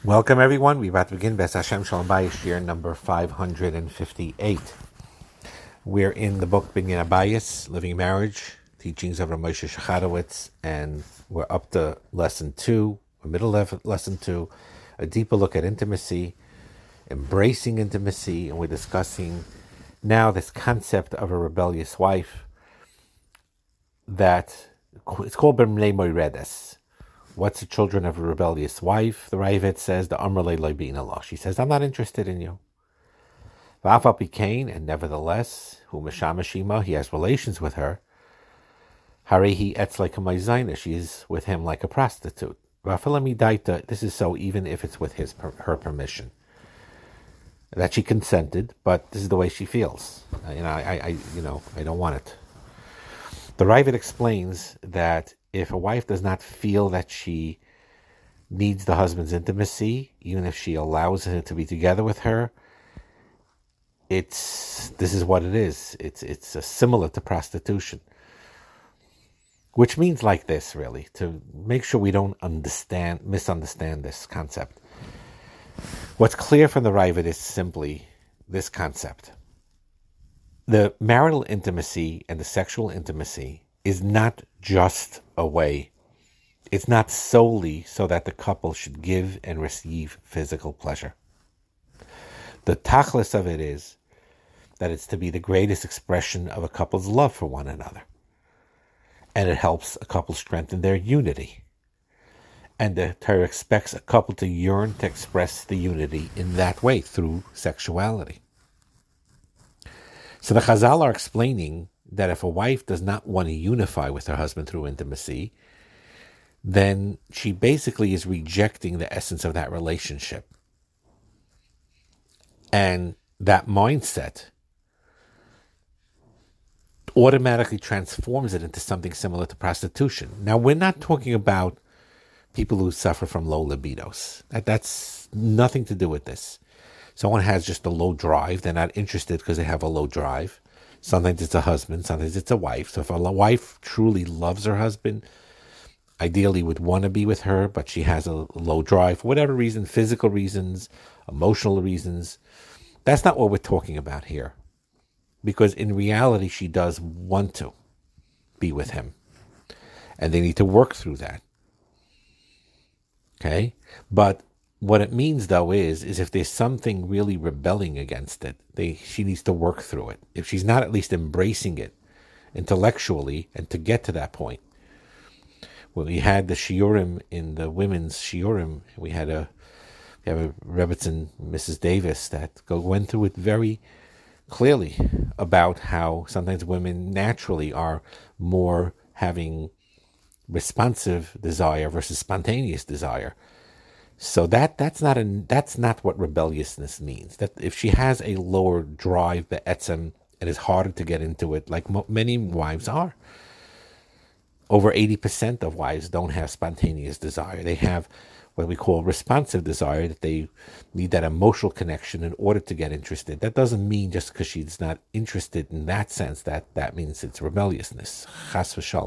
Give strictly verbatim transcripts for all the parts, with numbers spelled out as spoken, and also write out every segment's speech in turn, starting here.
Welcome, everyone. We're about to begin Bes Hashem Shalom Bayis, year number five hundred fifty-eight. We're in the book Binyan Abayis, Living Marriage, Teachings of Rav Moshe Shachadowitz, and we're up to lesson two, or middle of lesson two, a deeper look at intimacy, embracing intimacy, and we're discussing now this concept of a rebellious wife that it's called B'mnei Moiredes. What's the children of a rebellious wife? The Ravid says, the Amrle Loibin Allah. She says, I'm not interested in you. V'afal Pikain, and nevertheless, Hu Meshamashima, he has relations with her. Harehi etz like a Maizina, she is with him like a prostitute. V'afal Amidaita, this is so even if it's with his her permission. That she consented, but this is the way she feels. You know, I, I you know, I don't want it. The Ravid explains that if a wife does not feel that she needs the husband's intimacy, even if she allows him to be together with her, it's this is what it is. It's it's a similar to prostitution, which means like this, really, to make sure we don't understand, misunderstand this concept. What's clear from the Ravid is simply this concept: the marital intimacy and the sexual intimacy is not just a way. It's not solely so that the couple should give and receive physical pleasure. The tachlis of it is that it's to be the greatest expression of a couple's love for one another. And it helps a couple strengthen their unity. And the Torah expects a couple to yearn to express the unity in that way, through sexuality. So the Chazal are explaining that if a wife does not want to unify with her husband through intimacy, then she basically is rejecting the essence of that relationship. And that mindset automatically transforms it into something similar to prostitution. Now, we're not talking about people who suffer from low libidos. That, that's nothing to do with this. Someone has just a low drive. They're not interested because they have a low drive. Sometimes it's a husband, sometimes it's a wife. So if a wife truly loves her husband, ideally would want to be with her, but she has a low drive for whatever reason, physical reasons, emotional reasons, that's not what we're talking about here. Because in reality, she does want to be with him. And they need to work through that. Okay? But what it means, though, is, is if there's something really rebelling against it, they, she needs to work through it. If she's not at least embracing it intellectually, and to get to that point. When we had the shiurim in the women's shiurim, we had a, we have a Rebbetzin, Missus Davis, that go, went through it very clearly about how sometimes women naturally are more having responsive desire versus spontaneous desire. So that that's not a, that's not what rebelliousness means. That if she has a lower drive, the etzem, it is harder to get into it, like mo- many wives are. Over eighty percent of wives don't have spontaneous desire. They have what we call responsive desire, that they need that emotional connection in order to get interested. That doesn't mean just because she's not interested in that sense that that means it's rebelliousness. Chas v'shalom.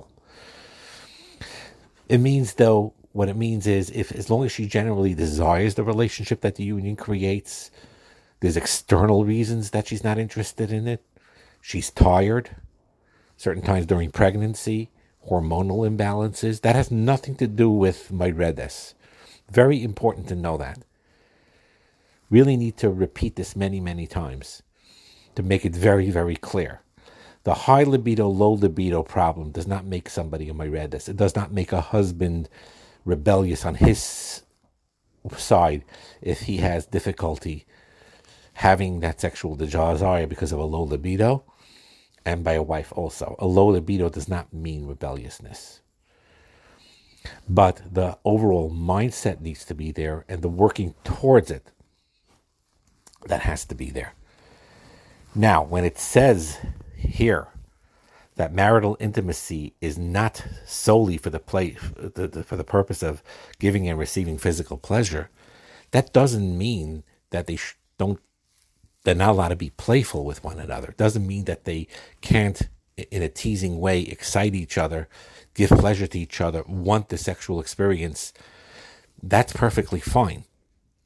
It means, though, what it means is, if as long as she generally desires the relationship that the union creates, there's external reasons that she's not interested in it. She's tired, certain times during pregnancy, hormonal imbalances. That has nothing to do with Moiredes. Very important to know that. Really need to repeat this many, many times to make it very, very clear. The high libido, low libido problem does not make somebody a Moiredes. It does not make a husband rebellious on his side if he has difficulty having that sexual desire because of a low libido, and by a wife also. A low libido does not mean rebelliousness. But the overall mindset needs to be there, and the working towards it, that has to be there. Now, when it says here that marital intimacy is not solely for the play, the, the, for the purpose of giving and receiving physical pleasure, that doesn't mean that they sh- don't, they're not allowed to be playful with one another. It doesn't mean that they can't, in a teasing way, excite each other, give pleasure to each other, want the sexual experience. That's perfectly fine.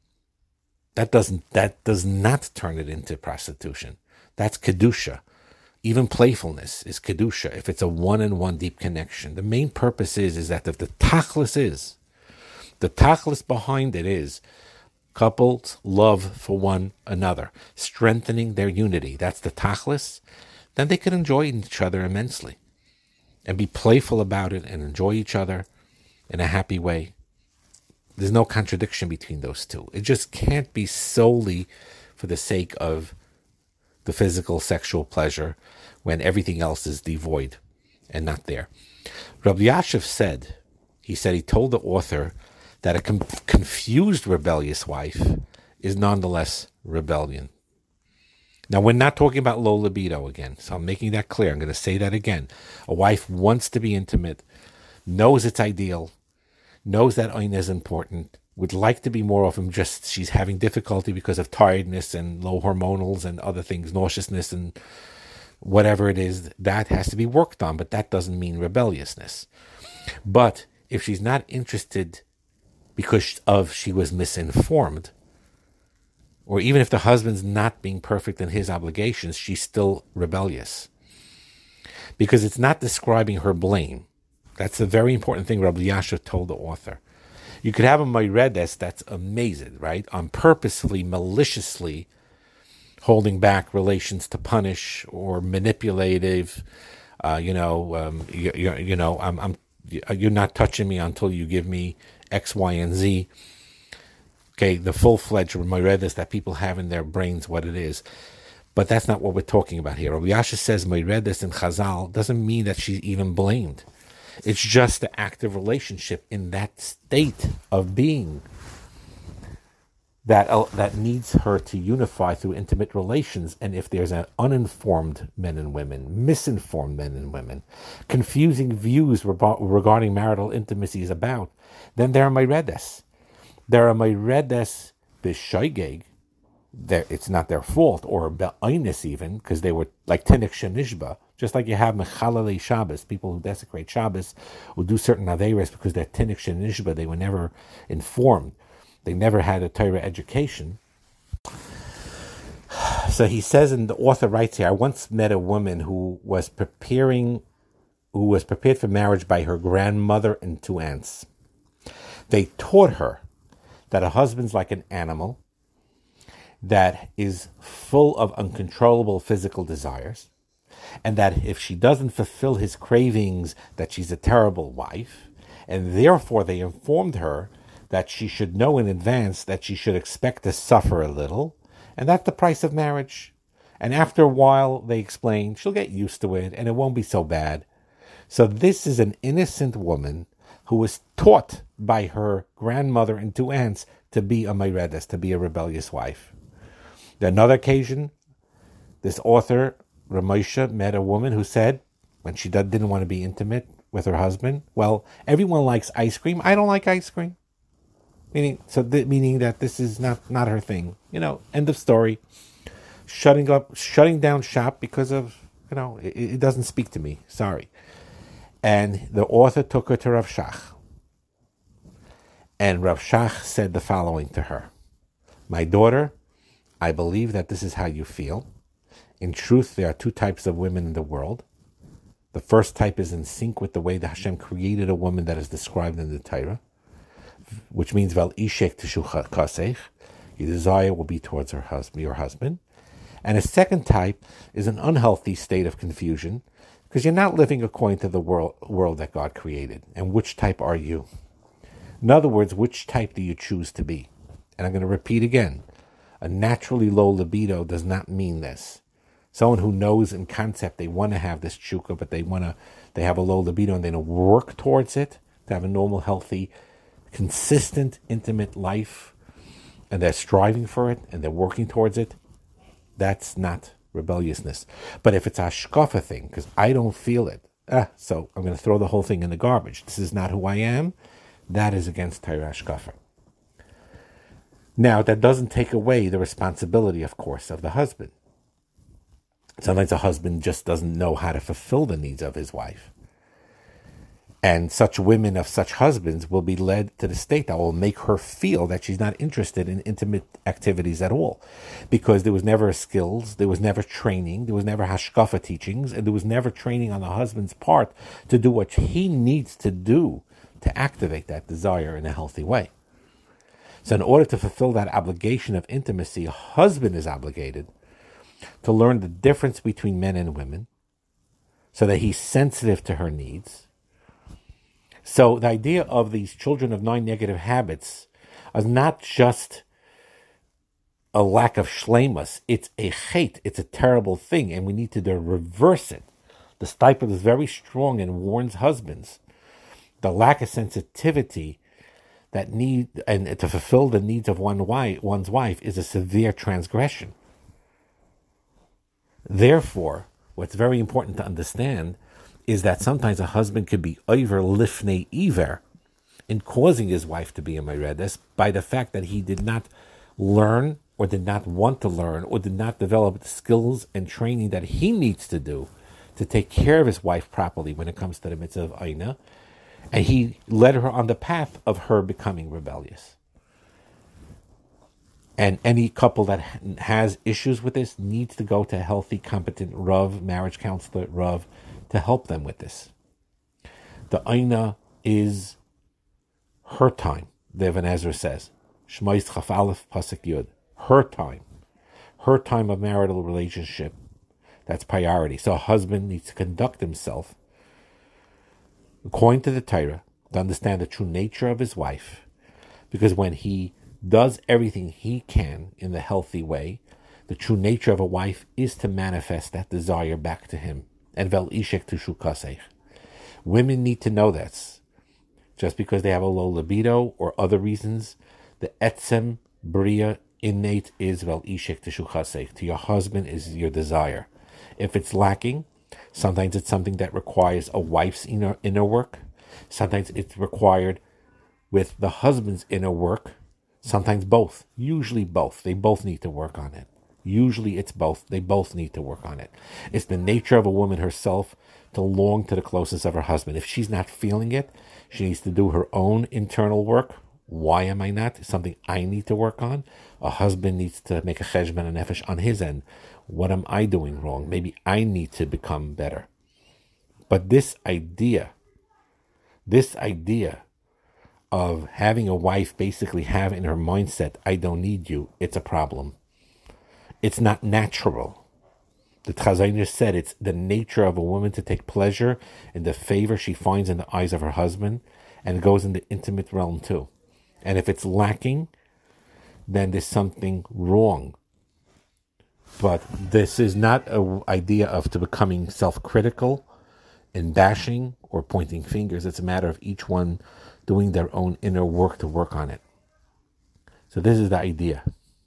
That doesn't that does not turn it into prostitution. That's kedusha. Even playfulness is kedusha if it's a one-on-one deep connection. The main purpose is is that if the tachlis is, the tachlis behind it is couples' love for one another, strengthening their unity. That's the tachlis. Then they can enjoy each other immensely and be playful about it and enjoy each other in a happy way. There's no contradiction between those two. It just can't be solely for the sake of the physical sexual pleasure when everything else is devoid and not there. Rabbi Yashiv said, he said he told the author that a com- confused rebellious wife is nonetheless rebellion. Now, we're not talking about low libido again, so I'm making that clear. I'm going to say that again. A wife wants to be intimate, knows it's ideal, knows that Ain is important, would like to be more often, just she's having difficulty because of tiredness and low hormonals and other things, nauseousness and whatever it is, that has to be worked on, but that doesn't mean rebelliousness. But if she's not interested because of she was misinformed, or even if the husband's not being perfect in his obligations, she's still rebellious. Because it's not describing her blame. That's a very important thing Rabbi Yashiv told the author. You could have a Moiredes that's amazing, right? On purposely, maliciously holding back relations to punish or manipulative, uh, you know, um, you, you, you know, I'm, I'm, you're not touching me until you give me X, Y, and Z. Okay, the full-fledged Moiredes that people have in their brains, what it is. But that's not what we're talking about here. Rabbi Yashiv says Moiredes in Chazal doesn't mean that she's even blamed. It's just the active relationship in that state of being that uh, that needs her to unify through intimate relations. And if there's an uninformed men and women, misinformed men and women, confusing views re- regarding marital intimacy is about, then there are Moiredes. There are Moiredes b'shoigeg. There, it's not their fault, or be'ainis even, because they were like tinik shenishba. Just like you have mechalalei Shabbos, people who desecrate Shabbos, who do certain averos because they're tinik shenishba, they were never informed. They never had a Torah education. So he says, and the author writes here, I once met a woman who was preparing, who was prepared for marriage by her grandmother and two aunts. They taught her that a husband's like an animal that is full of uncontrollable physical desires, and that if she doesn't fulfill his cravings, that she's a terrible wife, and therefore they informed her that she should know in advance that she should expect to suffer a little, and that's the price of marriage. And after a while, they explain, she'll get used to it, and it won't be so bad. So this is an innocent woman who was taught by her grandmother and two aunts to be a Moiredes, to be a rebellious wife. On another occasion, this author, Ramosha, met a woman who said, when she didn't want to be intimate with her husband, well, everyone likes ice cream. I don't like ice cream. Meaning, so th- meaning that this is not, not her thing. You know, end of story. Shutting up, shutting down shop because of, you know, it, it doesn't speak to me. Sorry. And the author took her to Rav Shach. And Rav Shach said the following to her. My daughter, I believe that this is how you feel. In truth, there are two types of women in the world. The first type is in sync with the way that Hashem created a woman that is described in the Torah, which means vel ishek tishu kasech. Your desire will be towards her husband, your husband. And a second type is an unhealthy state of confusion, because you're not living according to the world, world that God created. And which type are you? In other words, which type do you choose to be? And I'm going to repeat again. A naturally low libido does not mean this. Someone who knows in concept they want to have this chukka, but they want to, they have a low libido and they don't work towards it to have a normal, healthy, consistent, intimate life, and they're striving for it and they're working towards it. That's not rebelliousness. But if it's a hashkafa thing, because I don't feel it, ah, so I'm going to throw the whole thing in the garbage. This is not who I am. That is against Torah hashkafa. Now, that doesn't take away the responsibility, of course, of the husband. Sometimes a husband just doesn't know how to fulfill the needs of his wife. And such women of such husbands will be led to the state that will make her feel that she's not interested in intimate activities at all, because there was never skills, there was never training, there was never hashkafa teachings, and there was never training on the husband's part to do what he needs to do to activate that desire in a healthy way. So in order to fulfill that obligation of intimacy, a husband is obligated to learn the difference between men and women so that he's sensitive to her needs. So the idea of these children of nine negative habits is not just a lack of shleimus. It's a hate. It's a terrible thing, and we need to reverse it. The Steipler is very strong and warns husbands. The lack of sensitivity that need and to fulfill the needs of one wife, one's wife is a severe transgression. Therefore, what's very important to understand is that sometimes a husband could be over lifnei iver in causing his wife to be a meredes by the fact that he did not learn or did not want to learn or did not develop the skills and training that he needs to do to take care of his wife properly when it comes to the mitzvah of Aina. And he led her on the path of her becoming rebellious. And any couple that has issues with this needs to go to a healthy, competent Rav, marriage counselor, Rav, to help them with this. The Aina is her time, the Ibn Ezra says. Shmais Chaf Aleph Pasuk Yud. Her time. Her time of marital relationship. That's priority. So a husband needs to conduct himself according to the Torah to understand the true nature of his wife. Because when he does everything he can in the healthy way, the true nature of a wife is to manifest that desire back to him. And vel ishek tishu kasech. Women need to know this. Just because they have a low libido or other reasons, the etzem bria innate is vel ishek tishu kasech. To your husband is your desire. If it's lacking, sometimes it's something that requires a wife's inner inner work. Sometimes it's required with the husband's inner work. Sometimes both. Usually both. They both need to work on it. Usually it's both. They both need to work on it. It's the nature of a woman herself to long to the closeness of her husband. If she's not feeling it, she needs to do her own internal work. Why am I not? It's something I need to work on. A husband needs to make a cheshbon and nefesh on his end. What am I doing wrong? Maybe I need to become better. But this idea, this idea of having a wife basically have in her mindset, I don't need you, it's a problem. It's not natural. The Chazon said it's the nature of a woman to take pleasure in the favor she finds in the eyes of her husband, and it goes in the intimate realm too. And if it's lacking, then there's something wrong. But this is not an idea of to becoming self-critical and bashing or pointing fingers. It's a matter of each one doing their own inner work to work on it. So this is the idea.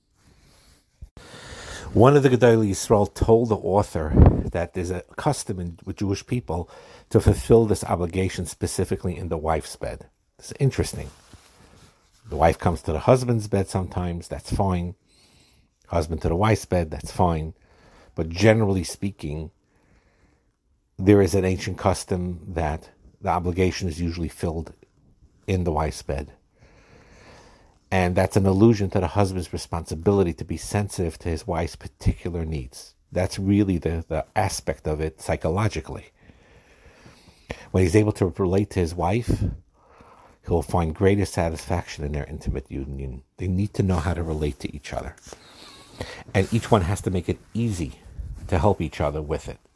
One of the Gedolei Yisrael told the author that there's a custom in, with Jewish people to fulfill this obligation specifically in the wife's bed. It's interesting. The wife comes to the husband's bed sometimes, that's fine. Husband to the wife's bed, that's fine. But generally speaking, there is an ancient custom that the obligation is usually filled in the wife's bed. And that's an allusion to the husband's responsibility to be sensitive to his wife's particular needs. That's really the, the aspect of it psychologically. When he's able to relate to his wife, he'll find greater satisfaction in their intimate union. They need to know how to relate to each other. And each one has to make it easy to help each other with it.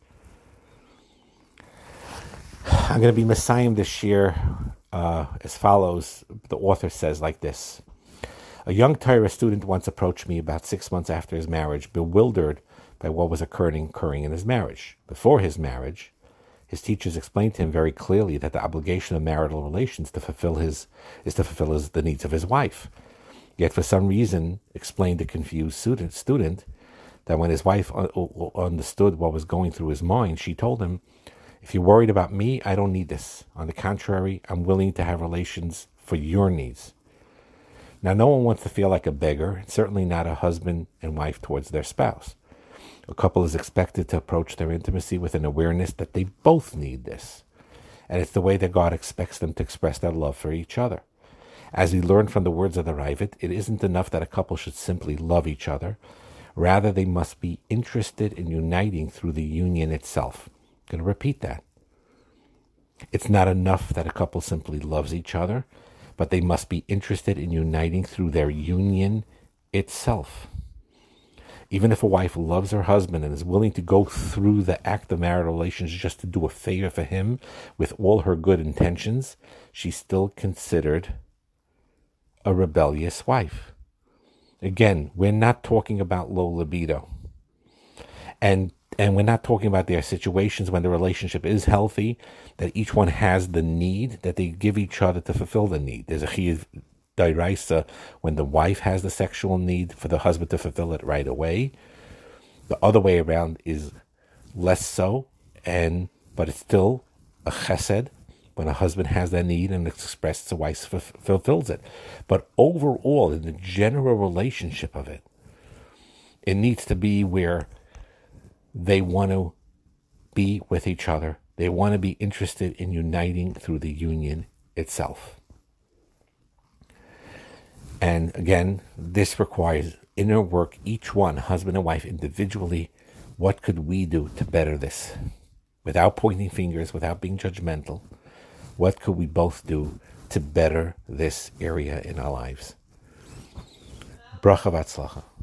I'm going to be Messiah this year uh, as follows. The author says like this. A young Torah student once approached me about six months after his marriage, bewildered by what was occurring, occurring in his marriage. Before his marriage, his teachers explained to him very clearly that the obligation of marital relations to fulfill his is to fulfill his, the needs of his wife. Yet for some reason, explained the confused student, student that when his wife un- understood what was going through his mind, she told him, if you're worried about me, I don't need this. On the contrary, I'm willing to have relations for your needs. Now, no one wants to feel like a beggar, certainly not a husband and wife towards their spouse. A couple is expected to approach their intimacy with an awareness that they both need this. and it's the way that God expects them to express their love for each other. As we learned from the words of the Ravid, it isn't enough that a couple should simply love each other. Rather, they must be interested in uniting through the union itself. I'm going to repeat that. It's not enough that a couple simply loves each other, but they must be interested in uniting through their union itself. Even if a wife loves her husband and is willing to go through the act of marital relations just to do a favor for him with all her good intentions, she's still considered a rebellious wife. Again, we're not talking about low libido. And and we're not talking about their situations when the relationship is healthy, that each one has the need, that they give each other to fulfill the need. There's a chiyuv d'oraisa when the wife has the sexual need for the husband to fulfill it right away. The other way around is less so, and but it's still a chesed when a husband has that need and it's expressed, the wife f- fulfills it. But overall, in the general relationship of it, it needs to be where they want to be with each other. They want to be interested in uniting through the union itself. And again, this requires inner work, each one, husband and wife, individually. What could we do to better this? Without pointing fingers, without being judgmental, what could we both do to better this area in our lives? Bracha v'atzlacha.